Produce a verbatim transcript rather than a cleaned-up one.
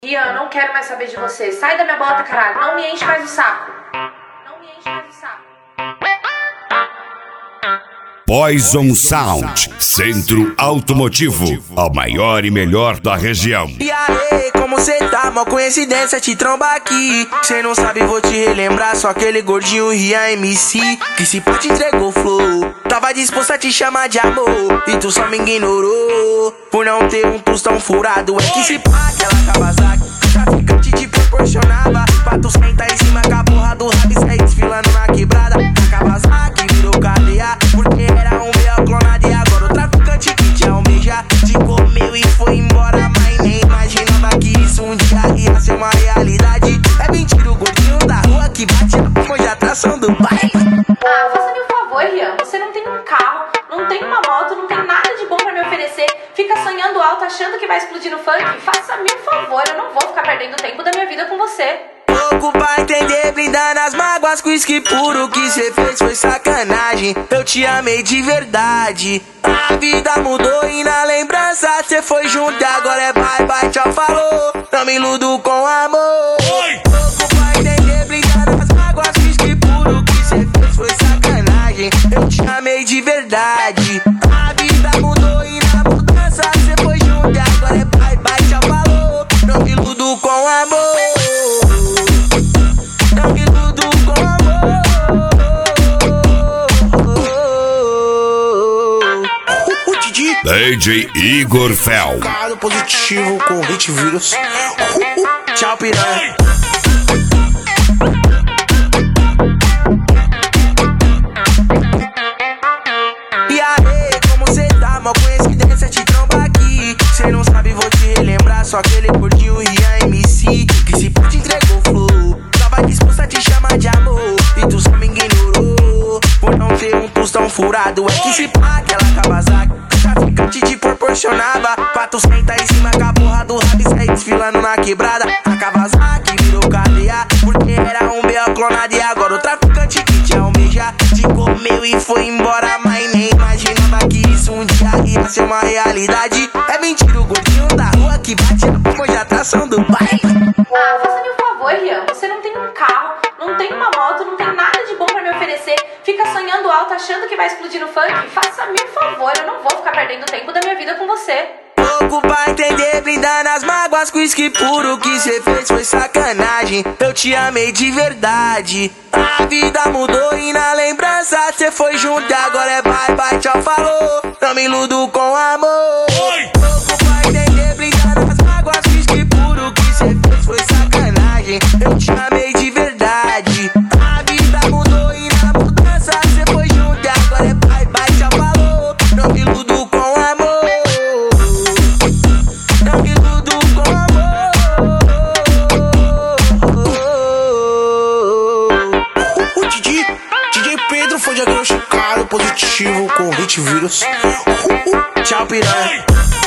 Ian, não quero mais saber de você. Sai da minha bota, caralho. Não me enche mais o saco. Não me enche mais o saco. Poison Sound, Centro Automotivo, a maior e melhor da região. E aí, como cê tá? Mó coincidência te trombar aqui. Cê não sabe, vou te relembrar. Só aquele gordinho Rian M C que se pá te entregou flow. Tava disposto a te chamar de amor e tu só me ignorou por não ter um tostão furado. É que se pá, aquela Kawasaki traficante te proporcionava pra tu sentar em cima com a porra do rabo e sair desfilando na quebrada. A Kawasaki virou cadeia porque era um B O clonado. E agora o traficante que te almeja te comeu e foi embora, mas nem imaginava que isso um dia ia ser uma realidade. É mentira, o gordinho da rua que bate a porra de atração do baile. Ah, faça-me um favor, Rian. Você não tem um carro, não tem uma moto, não tem nada de bom pra me oferecer. Fica sonhando alto, achando que vai explodir no funk. Faça-me um favor, eu não vou ficar perdendo tempo da minha vida com você. Pouco pra entender, brindando as mágoas com uísque puro. O que cê fez foi sacanagem, eu te amei de verdade. A vida mudou e na lembrança cê foi junto e agora é bye bye, tchau, falou. Não me iludo com amor. Pouco pra entender, brindando as mágoas com uísque puro. O que cê fez foi sacanagem, eu te amei de verdade. A vida mudou e na mudança cê foi junto e agora é bye bye, tchau, falou. Não me iludo com amor. D J Igor Fel. Carro positivo com hit vírus. Uh, uh, tchau, piranha. E aí, como cê tá? Mó coincidência te trombar aqui. Cê não sabe, vou te relembrar. Só aquele gordinho Rian M C que se pá te entregou flow. Tava disposto a te chamar de amor e tu só me ignorou por não ter um tostão furado. É que se pá, aquela Kawasaki traficante te proporcionava pra tu sentar em cima com a porra do rabo e sair desfilando na quebrada. A Kawasaki virou cadeia porque era um B O clonado. E agora o traficante que te almeja te comeu e foi embora, mas nem imaginava que isso um dia ia ser uma realidade. É mentira, o gordinho da rua que bate a porra de atração do baile. Ah, faça-me um favor, Rian. Você não tem um carro, não tem uma moto, não tem nada de bom pra me oferecer. Fica sonhando alto, achando que vai explodir no funk. Faça-me um favor, eu não vou ficar perdendo tempo da minha vida com você. Pouco pra entender, brindando as mágoas com uísque puro. O que cê fez foi sacanagem, eu te amei de verdade. A vida mudou e na lembrança cê foi junto e agora é bye bye, tchau, falou. Não me iludo com amor. Pouco pra entender, brindando as mágoas com uísque puro. O que cê fez foi sacanagem, eu te amei de verdade. A vida mudou e na mudança cê foi junto e agora é bye bye, tchau, falou. Não me iludo com amor. Não me iludo com amor. O D J, D J Pedro foi diagnosticado positivo com hit vírus. Uh, uh, tchau, piranha.